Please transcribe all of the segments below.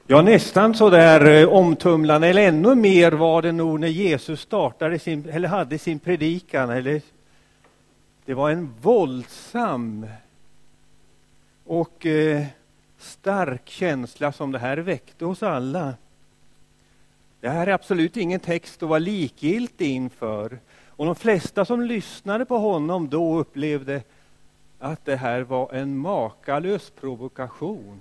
Ja, nästan så där omtumlande, eller ännu mer var det nog när Jesus startade hade sin predikan. Det var en våldsam och stark känsla som det här väckte hos alla. Det här är absolut ingen text att vara likgiltig inför. Och de flesta som lyssnade på honom då upplevde att det här var en makalös provokation.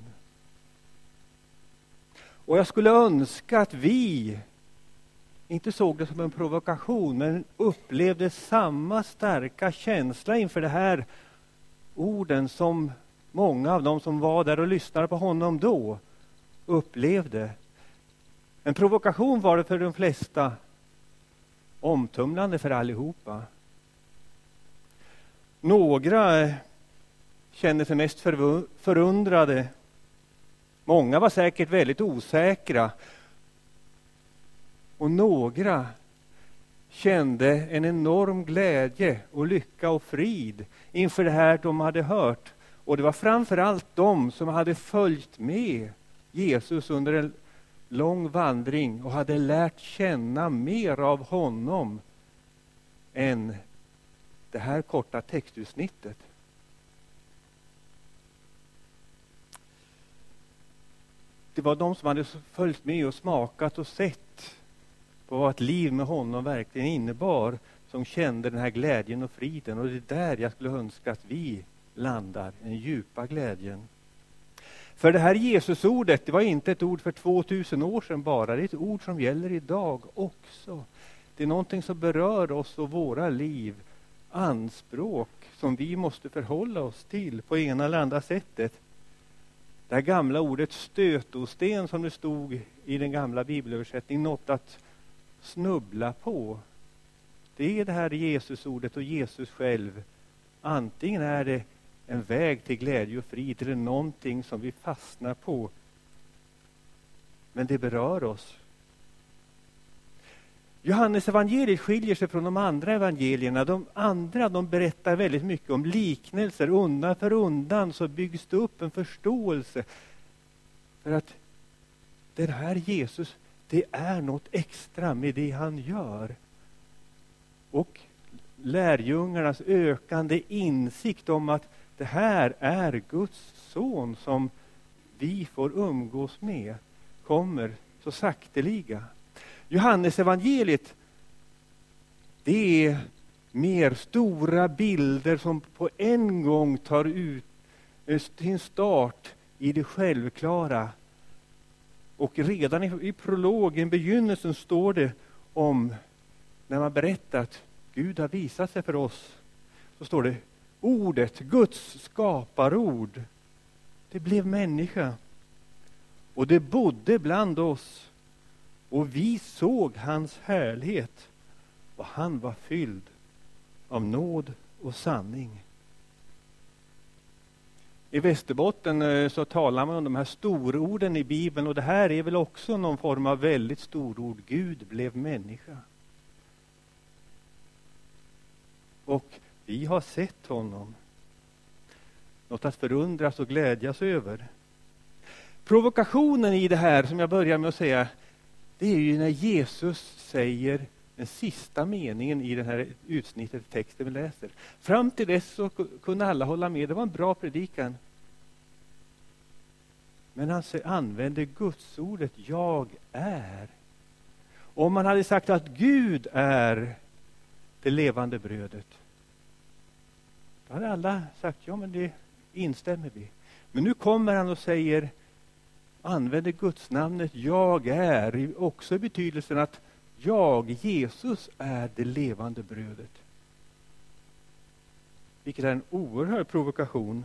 Och jag skulle önska att vi inte såg det som en provokation, men upplevde samma starka känsla inför det här orden som många av dem som var där och lyssnade på honom då upplevde. En provokation var det för de flesta, omtumlande för allihopa. Några kände sig mest förundrade. Många var säkert väldigt osäkra. Och några kände en enorm glädje och lycka och frid inför det här de hade hört. Och det var framförallt de som hade följt med Jesus under en lång vandring och hade lärt känna mer av honom än det här korta textutsnittet. Det var de som hade följt med och smakat och sett på vad ett liv med honom verkligen innebar, som kände den här glädjen och friden. Och det är där jag skulle önska att vi landar, den djupa glädjen. För det här Jesusordet, det var inte ett ord för 2000 år sedan bara. Det är ett ord som gäller idag också. Det är någonting som berör oss och våra liv. Anspråk som vi måste förhålla oss till på ena eller andra sättet. Det här gamla ordet stötosten som det stod i den gamla bibelöversättningen, något att snubbla på. Det är det här Jesusordet och Jesus själv. Antingen är det en väg till glädje och frid eller någonting som vi fastnar på. Men det berör oss. Johannes evangeliet skiljer sig från de andra evangelierna. De andra de berättar väldigt mycket om liknelser. Undan för undan så byggs det upp en förståelse för att den här Jesus, det är något extra med det han gör. Och lärjungarnas ökande insikt om att det här är Guds son som vi får umgås med kommer så sakteliga. Johannes evangeliet, det är mer stora bilder som på en gång tar ut sin start i det självklara. Och redan i prologen, begynnelsen, står det om när man berättar att Gud har visat sig för oss. Så står det ordet, Guds skaparord. Det blev människa. Och det bodde bland oss. Och vi såg hans härlighet. Och han var fylld av nåd och sanning. I Västerbotten så talar man om de här stororden i Bibeln. Och det här är väl också någon form av väldigt storord. Gud blev människa. Och vi har sett honom. Något att förundras och glädjas över. Provokationen i det här som jag börjar med att säga, det är ju när Jesus säger den sista meningen i den här utsnittet texten vi läser. Fram till dess så kunde alla hålla med. Det var en bra predikan. Men han använde Guds ordet jag är. Om man hade sagt att Gud är det levande brödet, då hade alla sagt ja, men det instämmer vi. Men nu kommer han och säger, använder Guds namnet jag är, också i betydelsen att jag, Jesus, är det levande brödet. Vilket är en oerhörd provokation.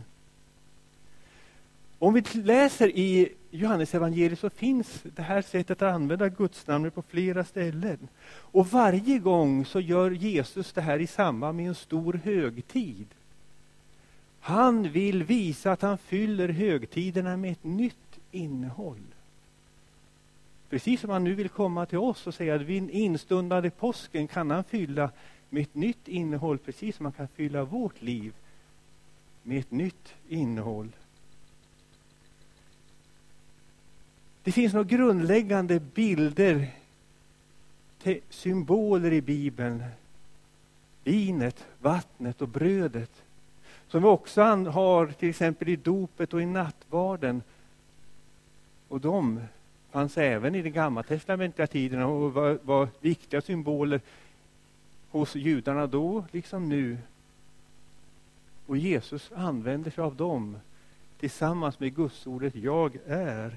Om vi läser i Johannes evangeliet så finns det här sättet att använda Guds namnet på flera ställen. Och varje gång så gör Jesus det här i samband med en stor högtid. Han vill visa att han fyller högtiderna med ett nytt innehåll. Precis som han nu vill komma till oss och säga att vid en instundande påsken kan han fylla med ett nytt innehåll, precis som han kan fylla vårt liv med ett nytt innehåll. Det finns några grundläggande bilder, symboler i Bibeln. Vinet, vattnet och brödet. Som vi också har till exempel i dopet och i nattvarden. Och de fanns även i den gamla testamentliga tiden och var viktiga symboler hos judarna då liksom nu. Och Jesus använder sig av dem tillsammans med Gudsordet jag är.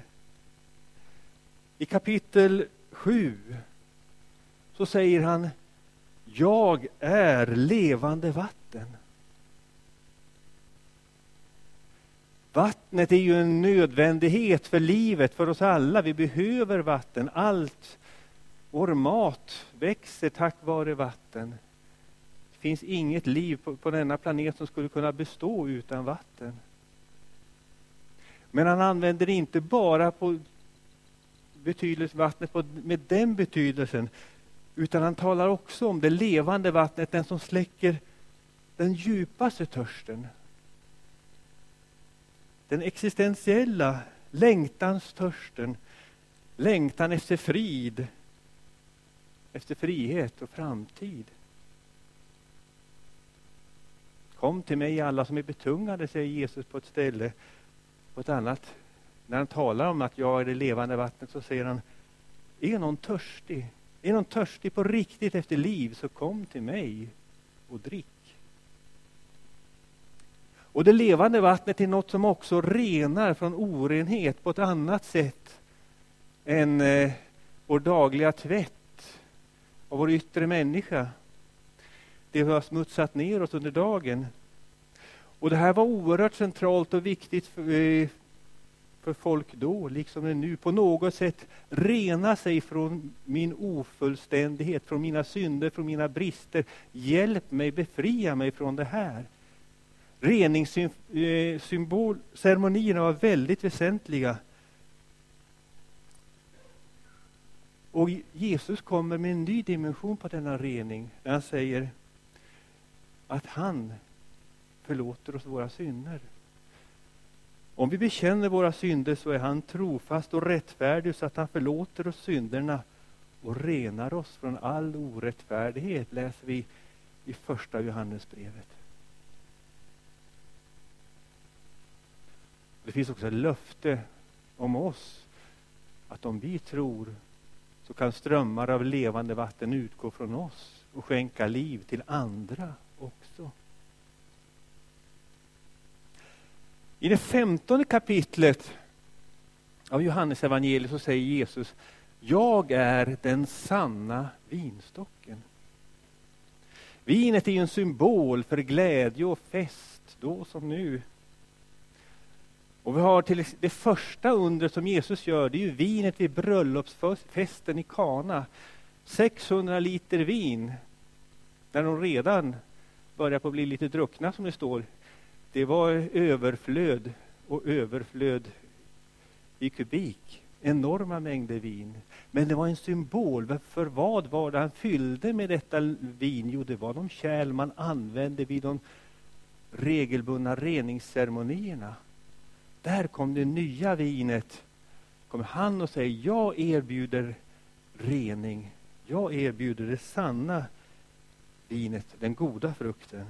I kapitel 7 så säger han: jag är levande vatten. Vattnet är ju en nödvändighet för livet, för oss alla. Vi behöver vatten. Allt vår mat växer tack vare vatten. Det finns inget liv på denna planet som skulle kunna bestå utan vatten. Men han använder inte bara på vattnet med den betydelsen, utan han talar också om det levande vattnet, den som släcker den djupaste törsten. Den existentiella längtanstörsten, längtan efter frid, efter frihet och framtid. Kom till mig alla som är betungade, säger Jesus på ett ställe. På ett annat, när han talar om att jag är det levande vattnet, så säger han: är någon törstig? Är någon törstig på riktigt efter liv, så kom till mig och drick. Och det levande vattnet är något som också renar från orenhet på ett annat sätt än vår dagliga tvätt av vår yttre människa. Det har smutsat ner oss under dagen. Och det här var oerhört centralt och viktigt för folk då, liksom det nu. På något sätt rena sig från min ofullständighet, från mina synder, från mina brister. Hjälp mig, befria mig från det här. Ceremonierna var väldigt väsentliga. Och Jesus kommer med en ny dimension på denna rening. När han säger att han förlåter oss våra synder. Om vi bekänner våra synder så är han trofast och rättfärdig så att han förlåter oss synderna och renar oss från all orättfärdighet, läser vi i första Johannesbrevet. Det finns också ett löfte om oss att om vi tror så kan strömmar av levande vatten utgå från oss och skänka liv till andra också. I det 15:e kapitlet av Johannes evangeliet så säger Jesus: jag är den sanna vinstocken. Vinet är ju en symbol för glädje och fest, då som nu. Och vi har till det första undret som Jesus gör, det är ju vinet vid bröllopsfesten i Kana. 600 liter vin, när de redan börjar på bli lite druckna som det står. Det var överflöd och överflöd i kubik. Enorma mängder vin. Men det var en symbol. För vad var det han fyllde med detta vin? Jo, det var de kärl man använde vid de regelbundna reningsceremonierna. Där kom det nya vinet. Kommer han och säger: jag erbjuder rening. Jag erbjuder det sanna vinet, den goda frukten.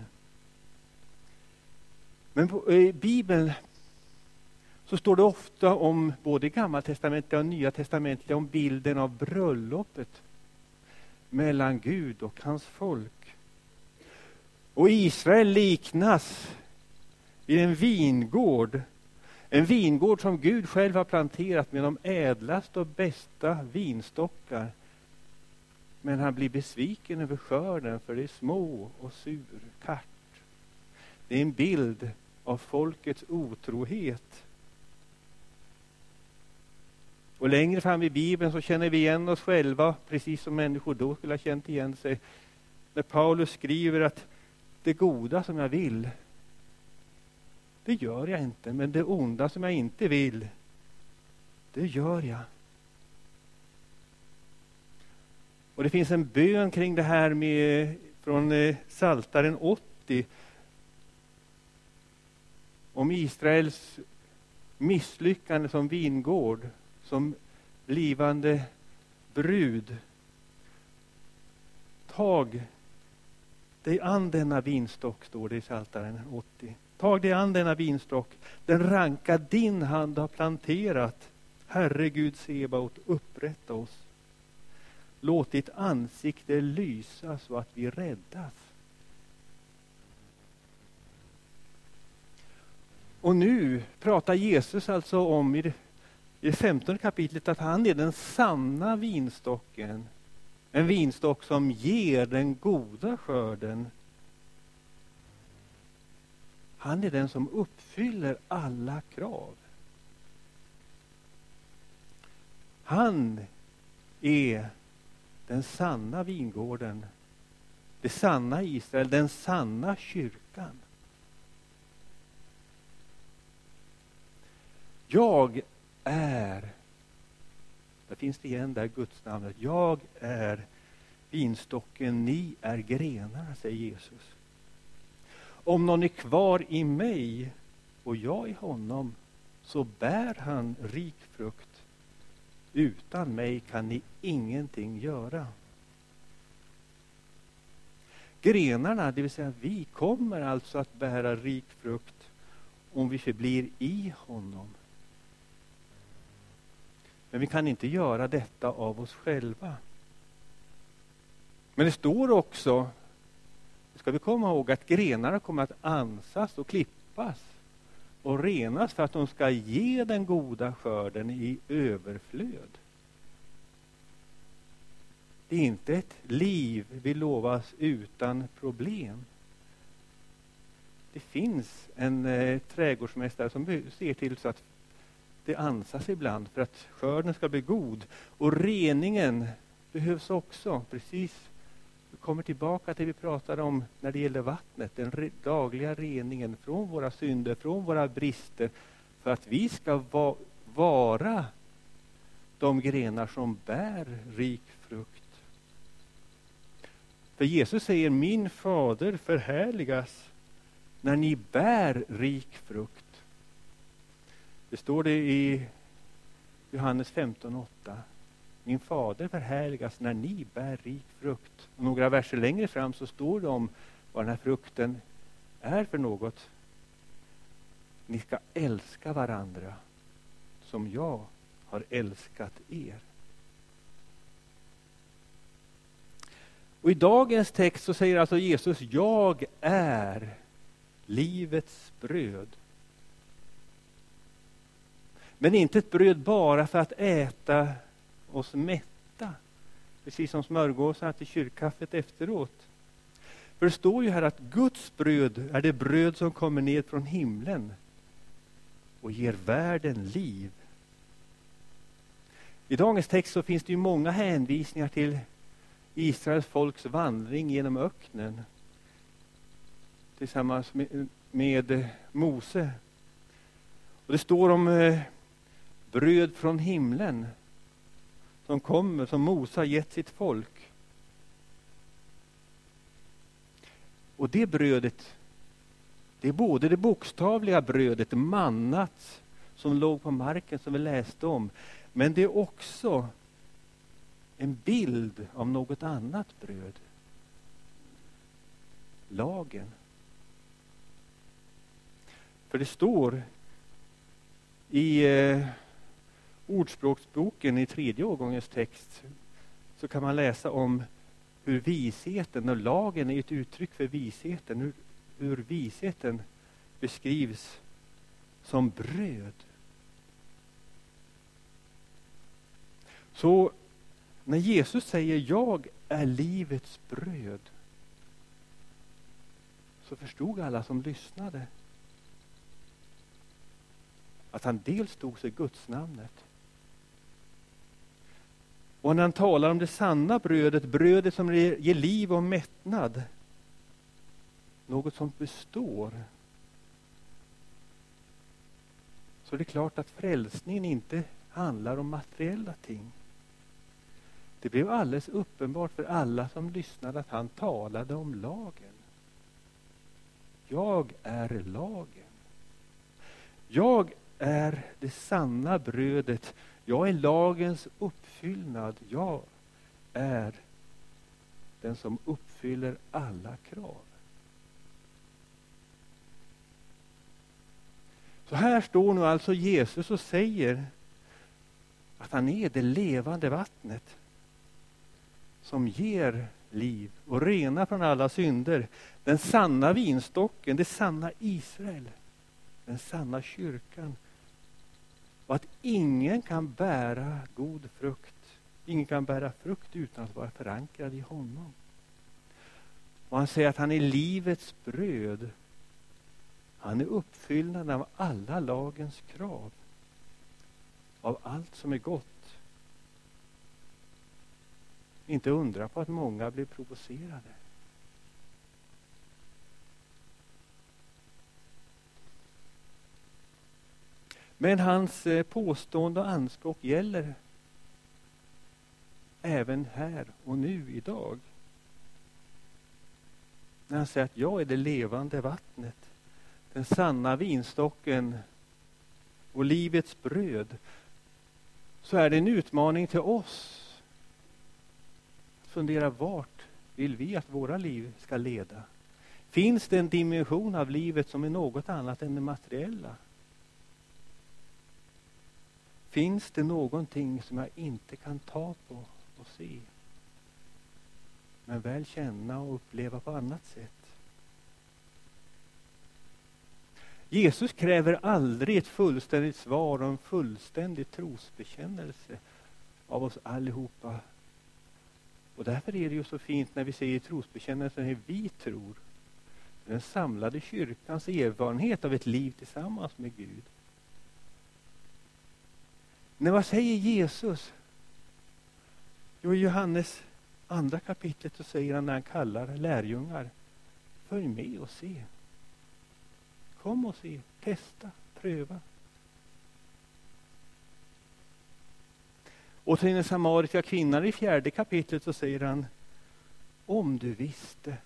Men i Bibeln så står det ofta om, både i Gamla testamentet och Nya testamentet, om bilden av bröllopet mellan Gud och hans folk. Och Israel liknas vid en vingård. En vingård som Gud själv har planterat med de ädlaste och bästa vinstockar. Men han blir besviken över skörden, för det är små och surkart. Det är en bild av folkets otrohet. Och längre fram i Bibeln så känner vi igen oss själva, precis som människor då skulle ha känt igen sig. När Paulus skriver att det goda som jag vill, det gör jag inte. Men det onda som jag inte vill, det gör jag. Och det finns en bön kring det här med, från Psaltaren 80. Om Israels misslyckande som vingård. Som blivande brud, tag dig an denna vinstock, står det i Psaltaren 80. Tag dig an denna vinstock, den ranka din hand har planterat. Herre Gud Sebaot, upprätta oss. Låt ditt ansikte lysa så att vi räddas. Och nu pratar Jesus alltså om i det 15:e kapitlet att han är den sanna vinstocken. En vinstock som ger den goda skörden. Han är den som uppfyller alla krav. Han är den sanna vingården, det sanna Israel, den sanna kyrkan. Jag är, där finns det igen där Gudsnamnet, jag är vinstocken, ni är grenarna, säger Jesus. Om någon är kvar i mig och jag i honom, så bär han rik frukt. Utan mig kan ni ingenting göra. Grenarna, det vill säga vi, kommer alltså att bära rik frukt om vi förblir i honom. Men vi kan inte göra detta av oss själva. Men det står också, ska vi komma ihåg, att grenarna kommer att ansas och klippas och renas för att de ska ge den goda skörden i överflöd. Det är inte ett liv vi lovas utan problem. Det finns en trädgårdsmästare som ser till så att det ansas ibland för att skörden ska bli god. Och reningen behövs också, precis. Vi kommer tillbaka till det vi pratade om när det gäller vattnet. Den dagliga reningen från våra synder, från våra brister. För att vi ska vara de grenar som bär rik frukt. För Jesus säger, min fader förhärligas när ni bär rik frukt. Det står det i Johannes 15:8. Min fader förhärligas när ni bär rik frukt. Och några verser längre fram så står det om vad den här frukten är för något. Ni ska älska varandra som jag har älskat er. Och i dagens text så säger alltså Jesus, jag är livets bröd. Men inte ett bröd bara för att äta oss mätta. Precis som smörgåsarna till kyrkkaffet efteråt. För det står ju här att Guds bröd är det bröd som kommer ner från himlen och ger världen liv. I dagens text så finns det ju många hänvisningar till Israels folks vandring genom öknen tillsammans med Mose. Och det står om bröd från himlen som kommer, som Mose har gett sitt folk. Och det brödet, det är både det bokstavliga brödet, mannat som låg på marken som vi läste om. Men det är också en bild av något annat bröd. Lagen. För det står i Ordspråksboken i 3:e årgångens text så kan man läsa om hur visheten och lagen är ett uttryck för visheten. Hur visheten beskrivs som bröd. Så när Jesus säger jag är livets bröd så förstod alla som lyssnade att han dels tog sig Guds namnet. Och när han talar om det sanna brödet, brödet som ger liv och mättnad, något som består, så är det klart att frälsningen inte handlar om materiella ting. Det blev alldeles uppenbart för alla som lyssnade att han talade om lagen. Jag är lagen. Jag är det sanna brödet. Jag är lagens uppfyllnad. Jag är den som uppfyller alla krav. Så här står nu alltså Jesus och säger att han är det levande vattnet som ger liv och renar från alla synder. Den sanna vinstocken, det sanna Israel, den sanna kyrkan. Och att ingen kan bära god frukt. Ingen kan bära frukt utan att vara förankrad i honom. Och han säger att han är livets bröd. Han är uppfyllnaden av alla lagens krav. Av allt som är gott. Inte undra på att många blir provocerade. Men hans påstående och anspråk gäller även här och nu idag. När han säger att jag är det levande vattnet, den sanna vinstocken och livets bröd, så är det en utmaning till oss att fundera vart vill vi att våra liv ska leda. Finns det en dimension av livet som är något annat än det materiella? Finns det någonting som jag inte kan ta på och se, men väl känna och uppleva på annat sätt? Jesus kräver aldrig ett fullständigt svar och en fullständig trosbekännelse av oss allihopa. Och därför är det ju så fint när vi säger trosbekännelsen hur vi tror. Den samlade kyrkans erfarenhet av ett liv tillsammans med Gud. Men vad säger Jesus? Jo, i Johannes 2 kapitlet så säger han när han kallar lärjungar: följ med och se. Kom och se, testa, pröva. Och till den samariska kvinnan i 4 kapitlet så säger han: om du visste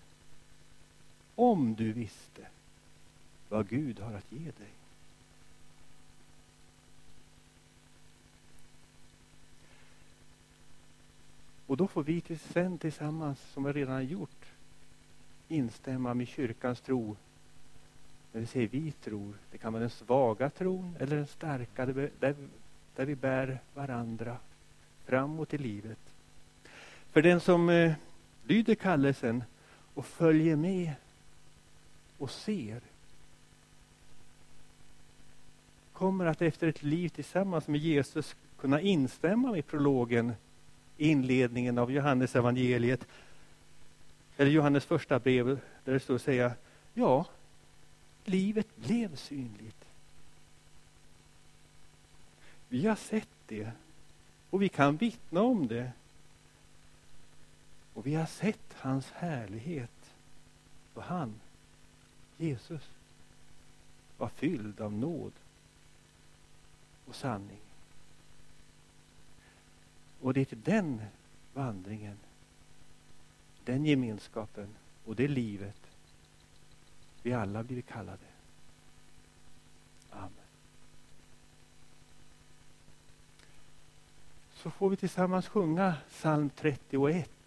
vad Gud har att ge dig. Och då får vi sen tillsammans, som vi redan har gjort, instämma med kyrkans tro. När vi säger vi tror, det kan vara den svaga tron eller den starka, där vi bär varandra framåt i livet. För den som lyder kallelsen och följer med och ser, kommer att efter ett liv tillsammans med Jesus kunna instämma i prologen, inledningen av Johannes evangeliet, eller Johannes första brev, där det står att säga: ja, livet blev synligt. Vi har sett det och vi kan vittna om det. Och vi har sett hans härlighet. Och han, Jesus, var fylld av nåd och sanning. Och det är till den vandringen, den gemenskapen och det livet vi alla blivit kallade. Amen. Så får vi tillsammans sjunga psalm 31.